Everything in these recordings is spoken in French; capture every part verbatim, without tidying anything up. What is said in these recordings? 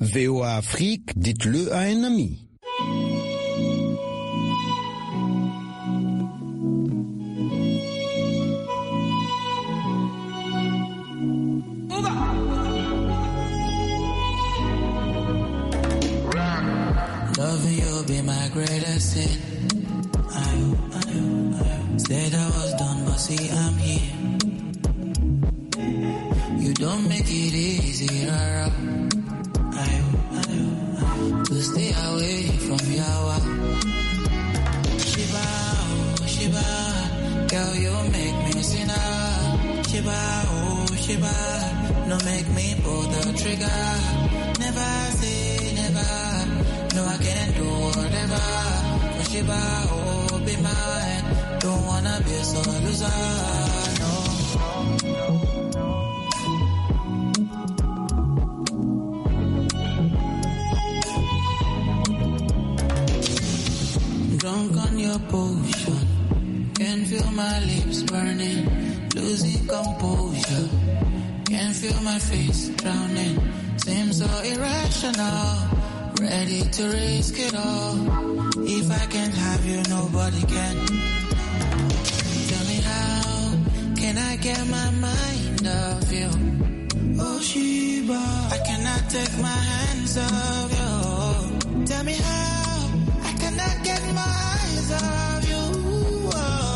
V O A Afrique, dites-le à un ami. Loving you be my greatest sin. I, I, I said I was done, but see I'm here. You don't make it easy, rara. I, I, to stay away from Yawa. Shiba, oh Shiba, girl you make me sinner. Shiba, oh Shiba, no make me pull the trigger. Never say never, no I can't do whatever. Oh Shiba, oh be mine, don't wanna be a solo loser, no. Drunk on your potion, can feel my lips burning, losing composure, can feel my face drowning, seems so irrational, ready to risk it all, if I can't have you nobody can. Tell me how can I get my mind off you, oh Shiba, I cannot take my hands off you. Tell me how I get my eyes off you,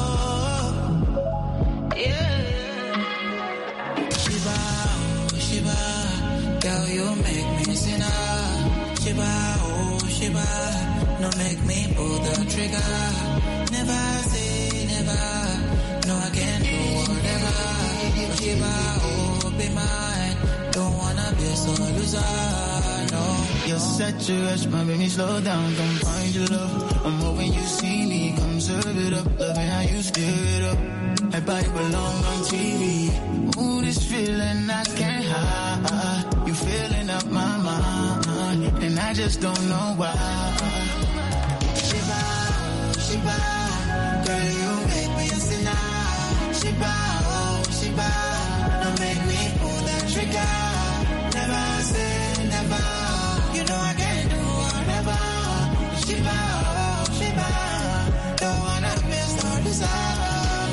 oh, yeah. Shiba, oh Shiba, girl you make me sinner. Shiba, oh Shiba, no make me pull the trigger. Never say never, no I can't do whatever. Oh Shiba, oh be mine, don't wanna be a solo loser, no. You're such a rush, my baby, slow down, come find your love. I'm hoping you see me, come serve it up. Loving how you stir it up, like body belong on T V. Ooh, this feeling I can't hide. You filling up my mind, and I just don't know why. Shiba, Shiba, girl, you make me a sinner. Shiba, oh Shiba, don't make me pull that trigger. Never say never. You know I can't do whatever. Shiba, oh Shiba, don't wanna miss no desire,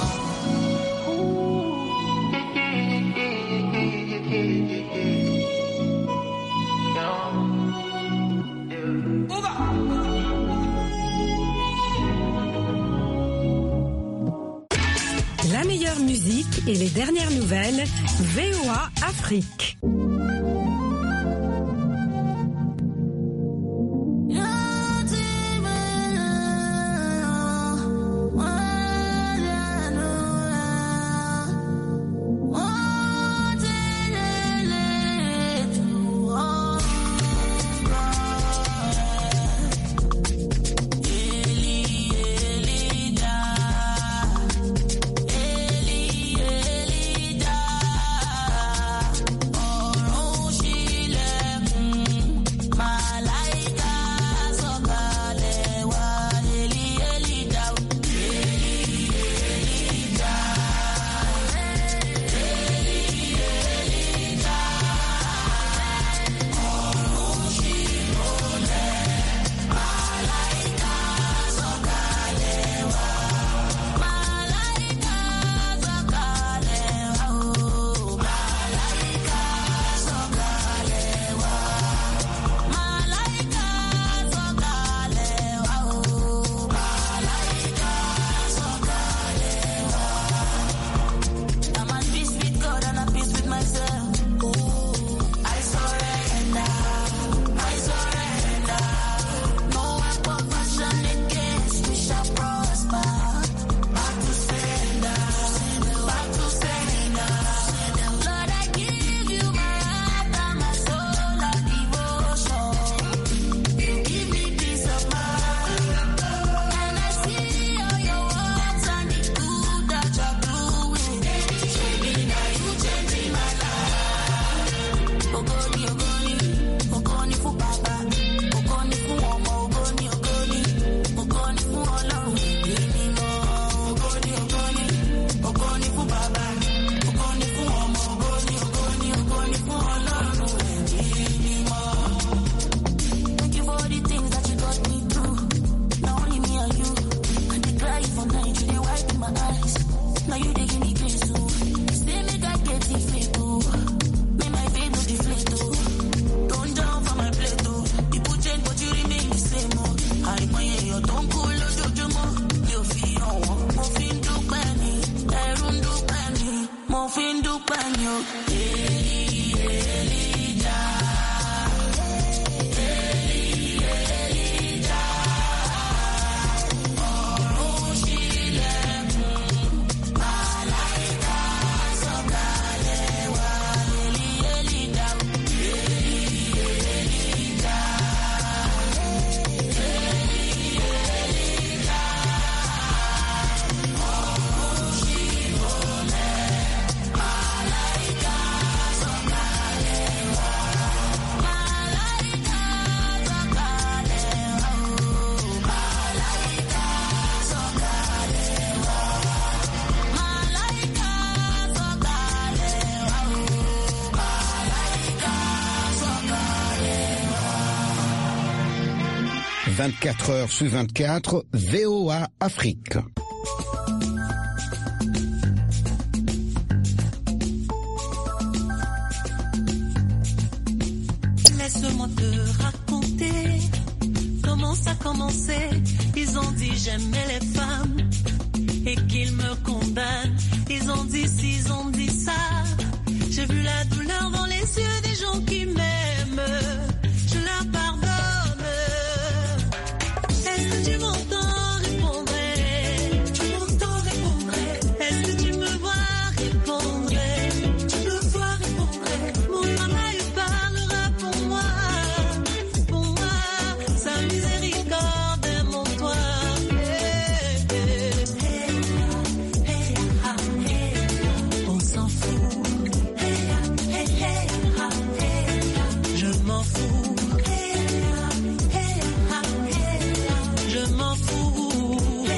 no. La meilleure musique et les dernières nouvelles, V O A Afrique. Oh vingt-quatre heures sur vingt-quatre, V O A Afrique. Laisse-moi te raconter comment ça a commencé. Ils ont dit j'aimais les femmes et qu'ils me condamnent. Ils ont dit ci, ils ont dit ça. J'ai vu la douleur dans les yeux des gens qui m'aiment. Je leur pardonne. Est-ce que tu m'entends répondre? Tu m'entends répondre? Est-ce que tu me vois répondre? Tu me vois répondre? Mon travail parlera pour moi. Pour moi, sa miséricorde est mon toit. On s'en fout. Je m'en fous. Je m'en fous.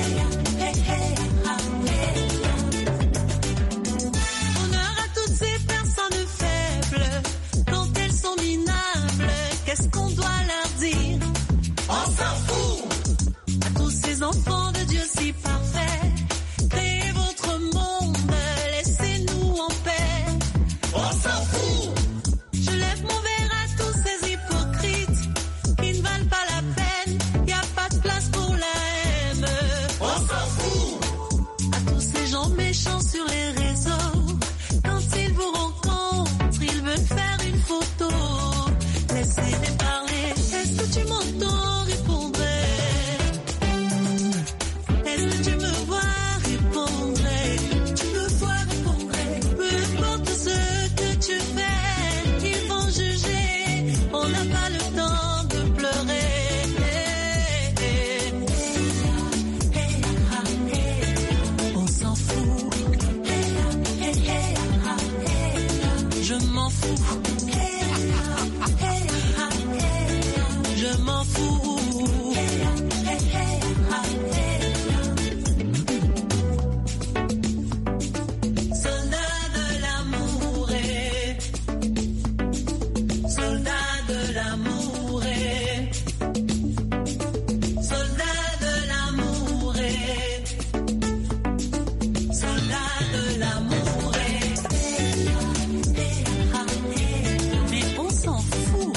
Honneur à toutes ces personnes faibles. Quand elles sont minables, qu'est-ce qu'on doit leur dire? On s'en fout. À tous ces enfants de Dieu si parfaits, créez votre monde, laissez-nous en paix. On s'en fout. Je lève mon verre à tous ces hypocrites qui ne valent pas la peine, y a pas de place pour la haine. On s'en fout. À tous ces gens méchants sur les réseaux, quand ils vous rencontrent, ils veulent faire une photo. Laissez-les parler. Est-ce que tu m'entends répondre? Est-ce que tu me vois répondre? Tu me vois répondre? Peu importe ce que tu fais, ils vont juger. On n'a pas le temps de pleurer. On s'en fout. Je m'en fous. Je m'en fous. Soldat de l'amour est. Soldat de l'amour est. Soldat de l'amour est. Soldat de l'amour est. Mais on s'en fout.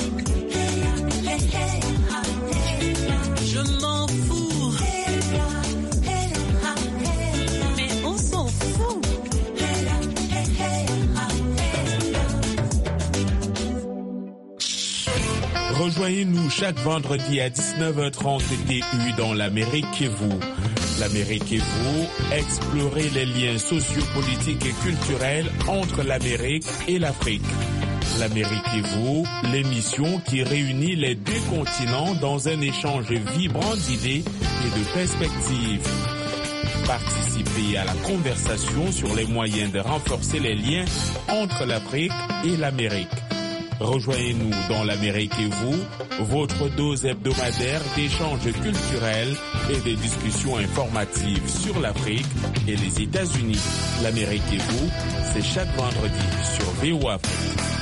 Je m'en fous. Mais on s'en fout. Rejoignez-nous chaque vendredi à dix-neuf heures trente T U dans l'Amérique et vous. L'Amérique et vous, explorez les liens sociopolitiques et culturels entre l'Amérique et l'Afrique. L'Amérique et vous, l'émission qui réunit les deux continents dans un échange vibrant d'idées et de perspectives. Participez à la conversation sur les moyens de renforcer les liens entre l'Afrique et l'Amérique. Rejoignez-nous dans l'Amérique et vous, votre dose hebdomadaire d'échanges culturels et de discussions informatives sur l'Afrique et les États-Unis. L'Amérique et vous, c'est chaque vendredi sur V O A Afrique.